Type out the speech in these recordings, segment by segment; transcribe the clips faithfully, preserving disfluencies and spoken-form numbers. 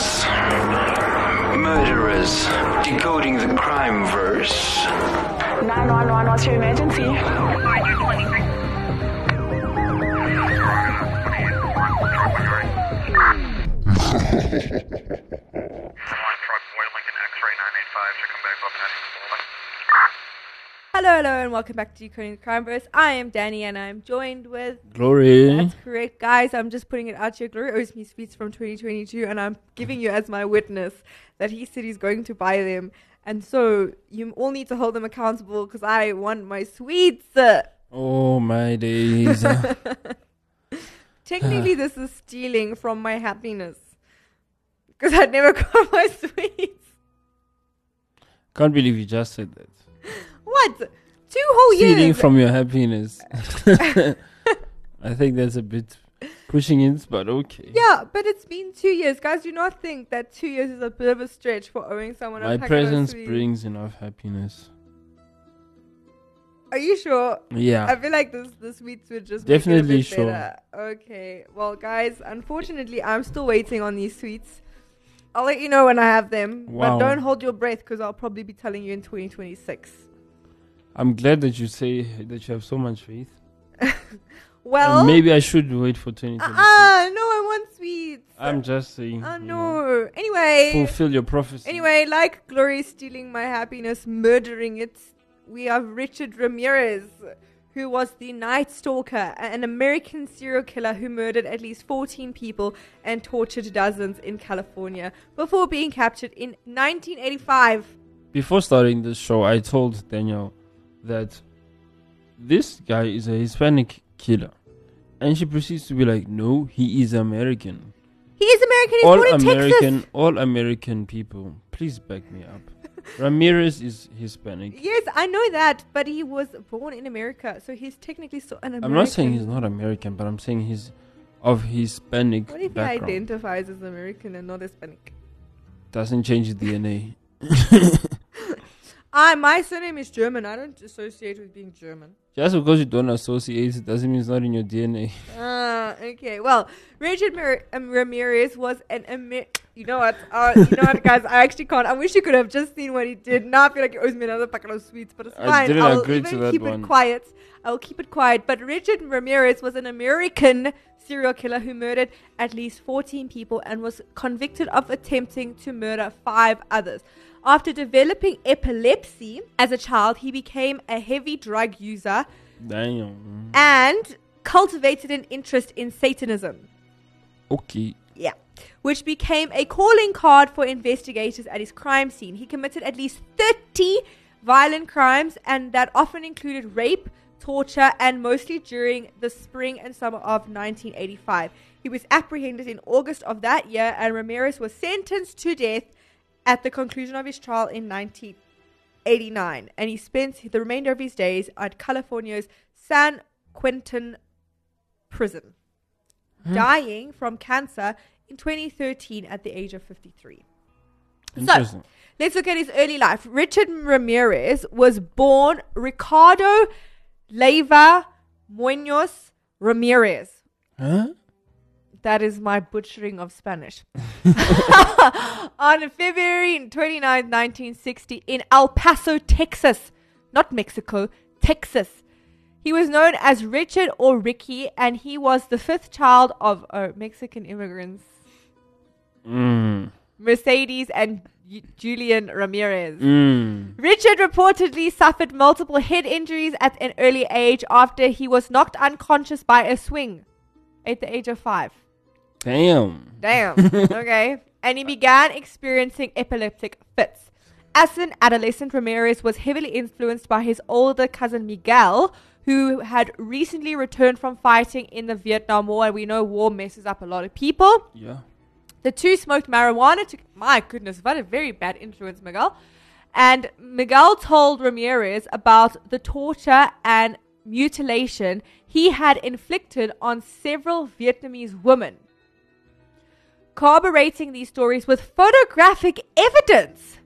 Crimes. Murderers decoding the crime verse. nine one one, what's your emergency? Hello, hello, and welcome back to Decoding the Crime Verse. I am Danny, and I'm joined with... Glory. That's correct, guys. I'm just putting it out here. Glory owes me sweets from twenty twenty-two, and I'm giving you as my witness that he said he's going to buy them. And so you all need to hold them accountable because I want my sweets. Oh, my days. Technically, this is stealing from my happiness because I never got my sweets. Can't believe you just said that. What? Two whole years. Stealing from your happiness. I think that's a bit pushing it, but okay. Yeah, but it's been two years. Guys, do not think that two years is a bit of a stretch for owing someone a My packet of presence sweets. brings enough happiness. Are you sure? Yeah. I feel like this the sweets would just Definitely make it a bit sure. better. Okay. Well, guys, unfortunately, I'm still waiting on these sweets. I'll let you know when I have them. Wow. But don't hold your breath because I'll probably be telling you in twenty twenty-six. I'm glad that you say that you have so much faith. Well, And maybe I should wait for twenty twenty-six. Ah, uh, no, I want sweets. I'm just saying. Oh, you know, no. Anyway. fulfill your prophecy. Anyway, like Glory stealing my happiness, murdering it, we have Richard Ramirez, who was the Night Stalker, an American serial killer who murdered at least fourteen people and tortured dozens in California before being captured in nineteen eighty-five. Before starting this show, I told Daniel that this guy is a Hispanic killer. And she proceeds to be like, no, he is American. He is American, he's all born in American, Texas. all American people, please back me up. Ramirez is Hispanic. Yes, I know that, but he was born in America, so he's technically still an American. I'm not saying he's not American, but I'm saying he's of Hispanic What if background. he identifies as American and not Hispanic? Doesn't change the D N A. I, my surname is German. I don't associate with being German. Just because you don't associate it doesn't mean it's not in your D N A. Ah, okay. Well, Richard Mar- um, Ramirez was an Amer- You know what? Uh, you know what, guys? I actually can't. I wish you could have just seen what he did. Now I feel like he owes me another packet of sweets, but it's I fine. didn't I'll agree even to that keep one. it quiet. I'll keep it quiet. But Richard Ramirez was an American serial killer who murdered at least fourteen people and was convicted of attempting to murder five others. After developing epilepsy as a child, he became a heavy drug user Damn. and cultivated an interest in Satanism. Okay. Yeah. Which became a calling card for investigators at his crime scene. He committed at least thirty violent crimes, and that often included rape, torture, and mostly during the spring and summer of nineteen eighty-five. He was apprehended in August of that year, and Ramirez was sentenced to death at the conclusion of his trial in nineteen eighty-nine. And he spent the remainder of his days at California's San Quentin prison, Hmm. dying from cancer in twenty thirteen at the age of fifty-three. Interesting. So, let's look at his early life. Richard Ramirez was born Ricardo Leiva Munoz Ramirez. Huh? That is my butchering of Spanish. On February twenty-ninth, nineteen sixty, in El Paso, Texas. Not Mexico, Texas. He was known as Richard or Ricky, and he was the fifth child of uh, Mexican immigrants, Mm. Mercedes and Ju- Julian Ramirez. Mm. Richard reportedly suffered multiple head injuries at an early age after he was knocked unconscious by a swing at the age of five. Damn. Damn. Okay. And he began experiencing epileptic fits. As an adolescent, Ramirez was heavily influenced by his older cousin Miguel, who had recently returned from fighting in the Vietnam War. And we know war messes up a lot of people. Yeah. The two smoked marijuana. To, my goodness, what a very bad influence, Miguel. And Miguel told Ramirez about the torture and mutilation he had inflicted on several Vietnamese women, corroborating these stories with photographic evidence.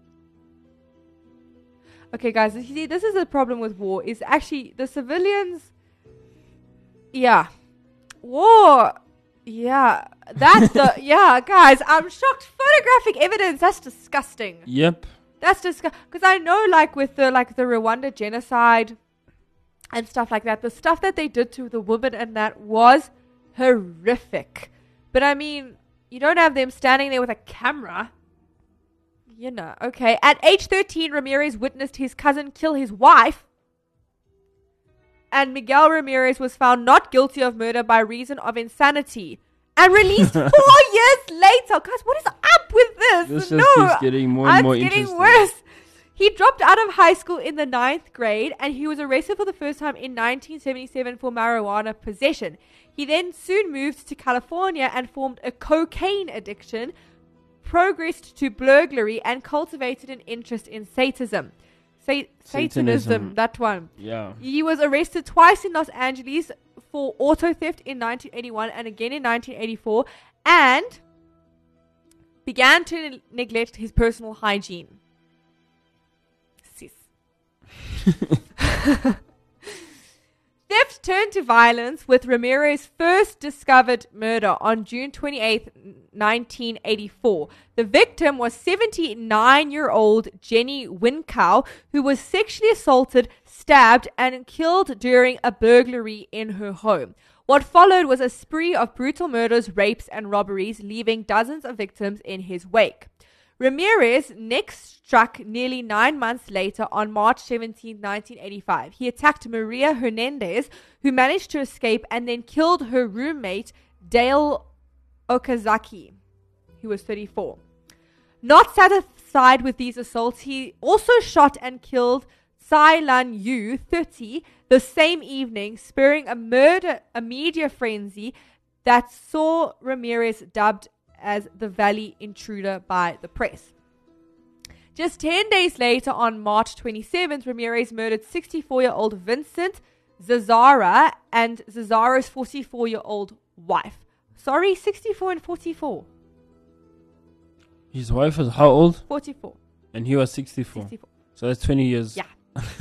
Okay, guys, you see, this is the problem with war, is actually the civilians, yeah, war, yeah, That's the yeah, guys. I'm shocked. Photographic evidence. That's disgusting. Yep. That's disgusting. Because I know, like with the like the Rwanda genocide and stuff like that, the stuff that they did to the woman and that was horrific. But I mean, you don't have them standing there with a camera. You know, okay. At age thirteen, Ramirez witnessed his cousin kill his wife. And Miguel Ramirez was found not guilty of murder by reason of insanity. And released four years later. Guys, what is up with this? This no, just keeps getting more and it's more getting interesting. worse. He dropped out of high school in the ninth grade and he was arrested for the first time in nineteen seventy-seven for marijuana possession. He then soon moved to California and formed a cocaine addiction, progressed to burglary, and cultivated an interest in Satanism. Sa- Satanism, Satanism. that one. Yeah. He was arrested twice in Los Angeles for auto theft in nineteen eighty-one and again in nineteen eighty-four, and began to ne- neglect his personal hygiene. Sis. Theft turned to violence with Ramirez's first discovered murder on June twenty-eighth, nineteen eighty-four. The victim was seventy-nine-year-old Jenny Winkow, who was sexually assaulted, stabbed, and killed during a burglary in her home. What followed was a spree of brutal murders, rapes, and robberies, leaving dozens of victims in his wake. Ramirez next struck nearly nine months later on March seventeenth, nineteen eighty-five. He attacked Maria Hernandez, who managed to escape, and then killed her roommate, Dale Okazaki, who was thirty-four. Not satisfied with these assaults, he also shot and killed Tsai Lan Yu, thirty, the same evening, spurring a murder, a media frenzy that saw Ramirez dubbed as the Valley Intruder by the press. Just ten days later, on March twenty-seventh, Ramirez murdered sixty-four-year-old Vincent Zazara and Zazara's forty-four-year-old wife. Sorry, sixty-four and forty-four. His wife was how old? forty-four. And he was sixty-four. sixty-four. So that's twenty years. Yeah.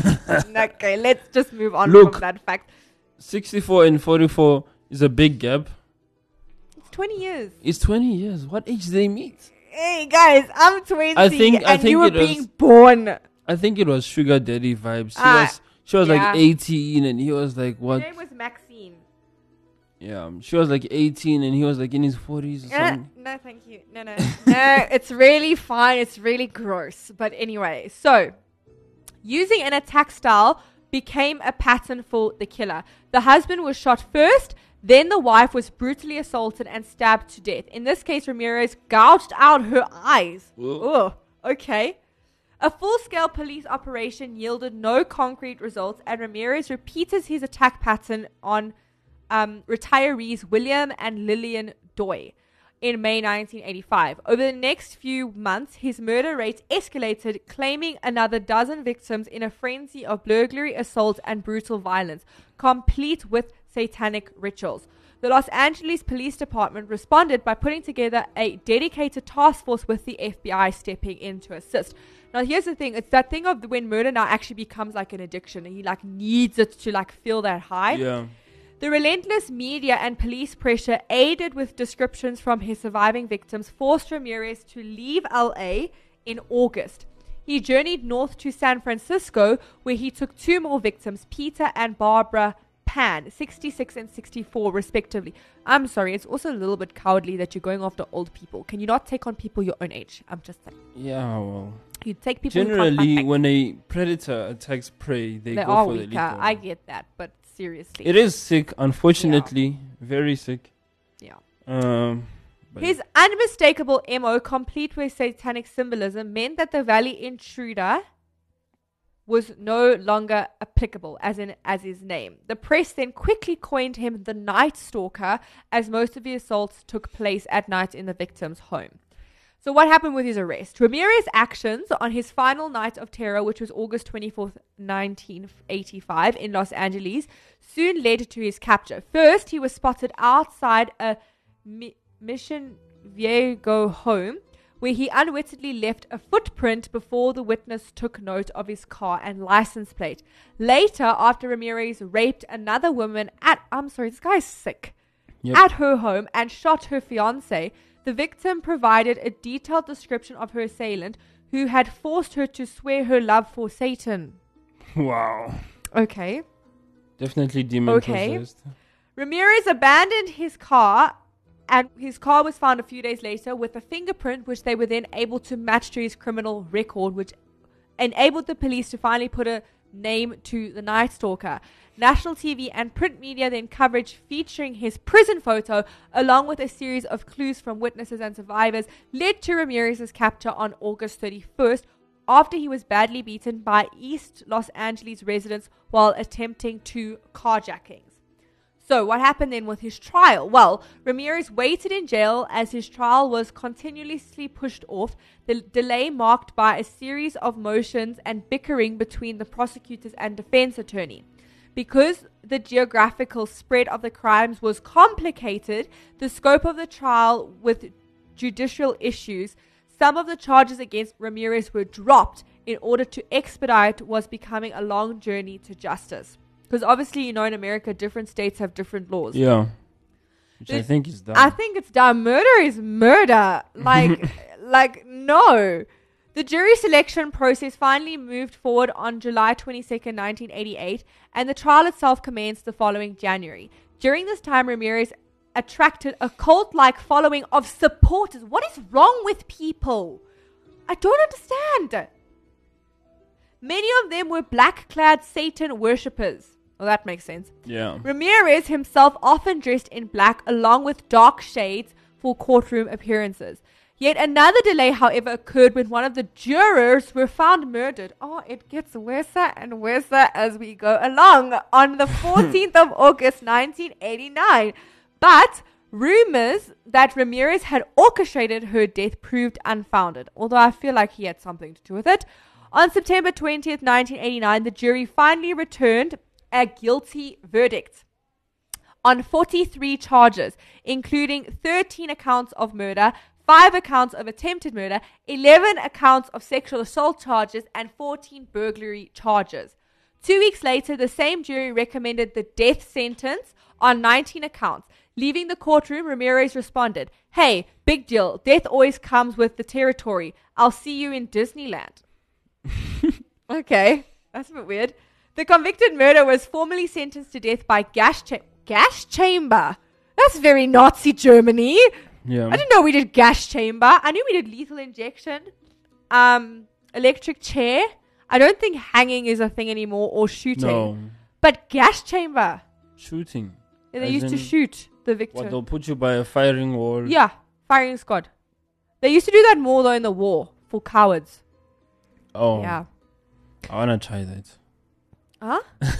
Okay, let's just move on Look. from that fact. sixty-four and forty-four is a big gap. It's twenty years. It's twenty years. What age did they meet? Hey guys, I'm twenty I think- and I think you were it was- being born. I think it was sugar daddy vibes. He Ah, was, she was yeah. like eighteen and he was like Her what? name was Maxine. Yeah, um, she was like eighteen and he was like in his forties or Uh, something. no, thank you. No, no. No, it's really fine. It's really gross. But anyway, so using an attack style became a pattern for the killer. The husband was shot first, then the wife was brutally assaulted and stabbed to death. In this case, Ramirez gouged out her eyes. Whoa. Oh, okay. A full-scale police operation yielded no concrete results, and Ramirez repeated his attack pattern on um, retirees William and Lillian Doy in May nineteen eighty-five. Over the next few months, his murder rate escalated, claiming another dozen victims in a frenzy of burglary, assault, and brutal violence, complete with satanic rituals. The Los Angeles Police Department responded by putting together a dedicated task force with the F B I stepping in to assist. Now, here's the thing. It's that thing of when murder now actually becomes like an addiction and he like needs it to like feel that high. Yeah. The relentless media and police pressure, aided with descriptions from his surviving victims, forced Ramirez to leave L A in August. He journeyed north to San Francisco, where he took two more victims, Peter and Barbara Pan, sixty-six and sixty-four respectively. I'm sorry, it's also a little bit cowardly that you're going after old people. Can you not take on people your own age? I'm just saying. Yeah, well. You take people who can't Generally, fight back. when a predator attacks prey, they, They go are for the weaker. lethal. I get that, but seriously. It is sick, unfortunately. Very sick. Yeah. Um, but His unmistakable M O, complete with satanic symbolism, meant that the Valley Intruder was no longer applicable, as in as his name. The press then quickly coined him the Night Stalker, as most of the assaults took place at night in the victim's home. So what happened with his arrest? Ramirez's actions on his final night of terror, which was August twenty-fourth, nineteen eighty-five in Los Angeles, soon led to his capture. First, he was spotted outside a Mi- Mission Viejo home, where he unwittingly left a footprint before the witness took note of his car and license plate. Later, after Ramirez raped another woman at... I'm sorry, this guy's sick. Yep. at her home and shot her fiance, the victim provided a detailed description of her assailant, who had forced her to swear her love for Satan. Wow. Okay. Definitely demon Okay. possessed. Ramirez abandoned his car, and his car was found a few days later with a fingerprint which they were then able to match to his criminal record, which enabled the police to finally put a name to the Night Stalker. National T V and print media then coverage featuring his prison photo, along with a series of clues from witnesses and survivors, led to Ramirez's capture on August thirty-first, after he was badly beaten by East Los Angeles residents while attempting two carjackings. So what happened then with his trial? Well, Ramirez waited in jail as his trial was continuously pushed off, the delay marked by a series of motions and bickering between the prosecutors and defense attorney. Because the geographical spread of the crimes was complicated, the scope of the trial with judicial issues, some of the charges against Ramirez were dropped in order to expedite what was becoming a long journey to justice. Because obviously, you know, in America, different states have different laws. Yeah. Which I It's- think is dumb. I think it's dumb. Murder is murder. Like, like no. The jury selection process finally moved forward on July twenty-second, nineteen eighty-eight, and the trial itself commenced the following January. During this time, Ramirez attracted a cult-like following of supporters. What is wrong with people? I don't understand. Many of them were black-clad Satan worshippers. Well, that makes sense. yeah. Ramirez himself often dressed in black along with dark shades for courtroom appearances. Yet another delay, however, occurred when one of the jurors were found murdered. Oh, it gets worse and worse as we go along. On the fourteenth of August, nineteen eighty-nine. But rumors that Ramirez had orchestrated her death proved unfounded, although I feel like he had something to do with it. On September twentieth, nineteen eighty-nine, the jury finally returned a guilty verdict on forty-three charges, including thirteen accounts of murder, five accounts of attempted murder, eleven accounts of sexual assault charges, and fourteen burglary charges. Two weeks later, the same jury recommended the death sentence on nineteen accounts. Leaving the courtroom, Ramirez responded, "Hey, big deal. Death always comes with the territory. I'll see you in Disneyland." Okay, that's a bit weird. The convicted murderer was formally sentenced to death by gas cha- gas chamber. That's very Nazi Germany. Yeah. I didn't know we did gas chamber. I knew we did lethal injection, um, electric chair. I don't think hanging is a thing anymore, or shooting. No. But gas chamber. Shooting. Yeah, they As used to in, shoot the victim. What, they'll put you by a firing wall? Yeah, firing squad. They used to do that more though in the war for cowards. Oh. Yeah. I wanna try that. Huh?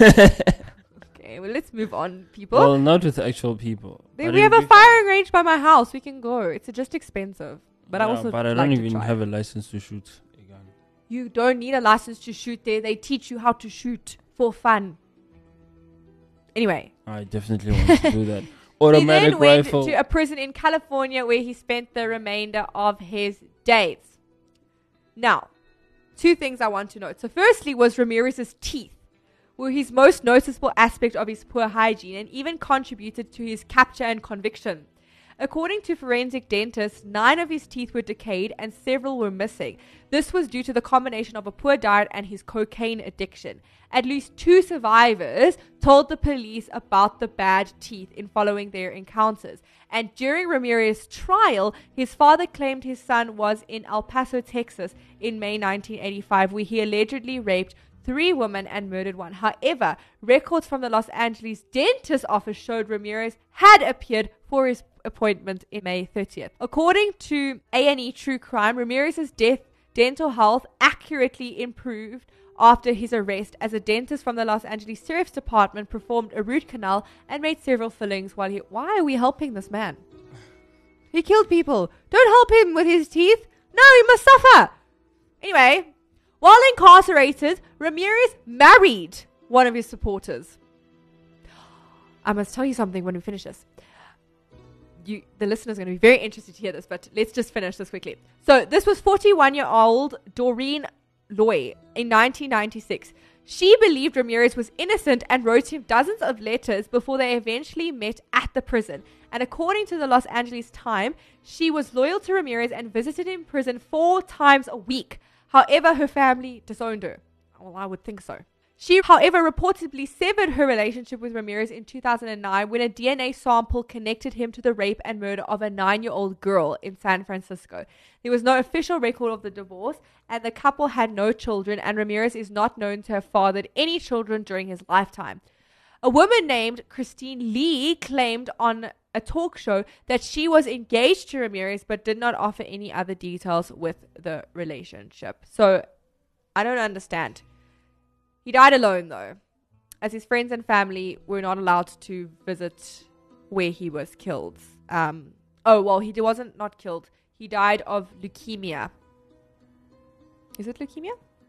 Okay, well let's move on, people. Well, not with actual people. Then but we in have a big- firing range by my house. We can go. It's just expensive, but I Yeah, also But I like don't to even try. have a license to shoot a gun. You don't need a license to shoot there. They teach you how to shoot for fun. Anyway, I definitely want to do that. he Automatic then went rifle. to a prison in California where he spent the remainder of his days. Now, two things I want to note. So firstly was Ramirez's teeth were his most noticeable aspect of his poor hygiene and even contributed to his capture and conviction. According to forensic dentists, nine of his teeth were decayed and several were missing. This was due to the combination of a poor diet and his cocaine addiction. At least two survivors told the police about the bad teeth in following their encounters. And during Ramirez's trial, his father claimed his son was in El Paso, Texas in May nineteen eighty-five, where he allegedly raped three women and murdered one. However, records from the Los Angeles dentist office showed Ramirez had appeared for his appointment in May thirtieth. According to A and E True Crime, Ramirez's death dental health accurately improved after his arrest, as a dentist from the Los Angeles Sheriff's Department performed a root canal and made several fillings while he... Why are we helping this man? He killed people. Don't help him with his teeth. No, he must suffer. Anyway, while incarcerated, Ramirez married one of his supporters. I must tell you something when we finish this. You, the listeners are going to be very interested to hear this, but let's just finish this quickly. So this was forty-one-year-old Doreen Loy in nineteen ninety-six. She believed Ramirez was innocent and wrote him dozens of letters before they eventually met at the prison. And according to the Los Angeles Times, she was loyal to Ramirez and visited him in prison four times a week. However, her family disowned her. Well, I would think so. She, however, reportedly severed her relationship with Ramirez in two thousand nine when a D N A sample connected him to the rape and murder of a nine-year-old girl in San Francisco. There was no official record of the divorce, and the couple had no children, and Ramirez is not known to have fathered any children during his lifetime. A woman named Christine Lee claimed on a talk show that she was engaged to Ramirez but did not offer any other details with the relationship. So, I don't understand. He died alone, though, as his friends and family were not allowed to visit where he was killed. Um, oh, well, he wasn't not killed. He died of leukemia. Is it leukemia?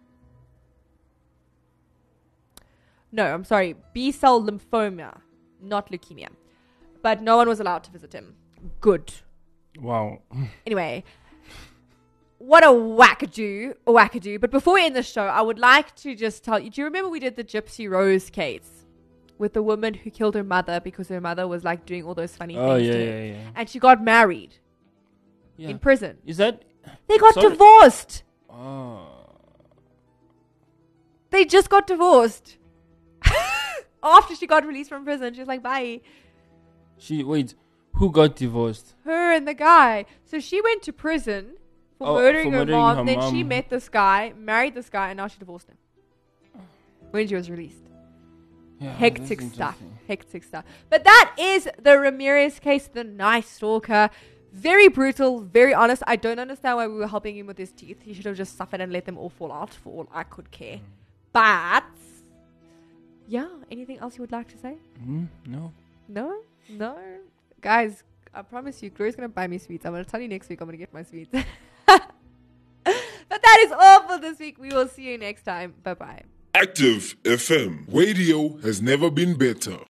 No, I'm sorry. B-cell lymphoma, not leukemia. But no one was allowed to visit him. Good. Wow. Anyway, what a wackadoo, a wackadoo. But before we end the show, I would like to just tell you, do you remember we did the Gypsy Rose case with the woman who killed her mother because her mother was like doing all those funny Oh, things yeah, to her? yeah, yeah. And she got married Yeah. in prison. Is that... They got Sorry? divorced. Oh. They just got divorced. After she got released from prison, she was like, bye. She... Wait. Who got divorced? Her and the guy. So she went to prison for Oh, murdering for her murdering mom. her Then she mom. met this guy, married this guy, and now she divorced him when she was released. Yeah, Hectic that's stuff. interesting. Hectic stuff. But that is the Ramirez case, the Night Stalker. Very brutal, very honest. I don't understand why we were helping him with his teeth. He should have just suffered and let them all fall out for all I could care. But, yeah, anything else you would like to say? Mm, no. No? No? Guys, I promise you, Glory's going to buy me sweets. I'm going to tell you next week I'm going to get my sweets. But that is all for this week. We will see you next time. Bye-bye. Active F M. Radio has never been better.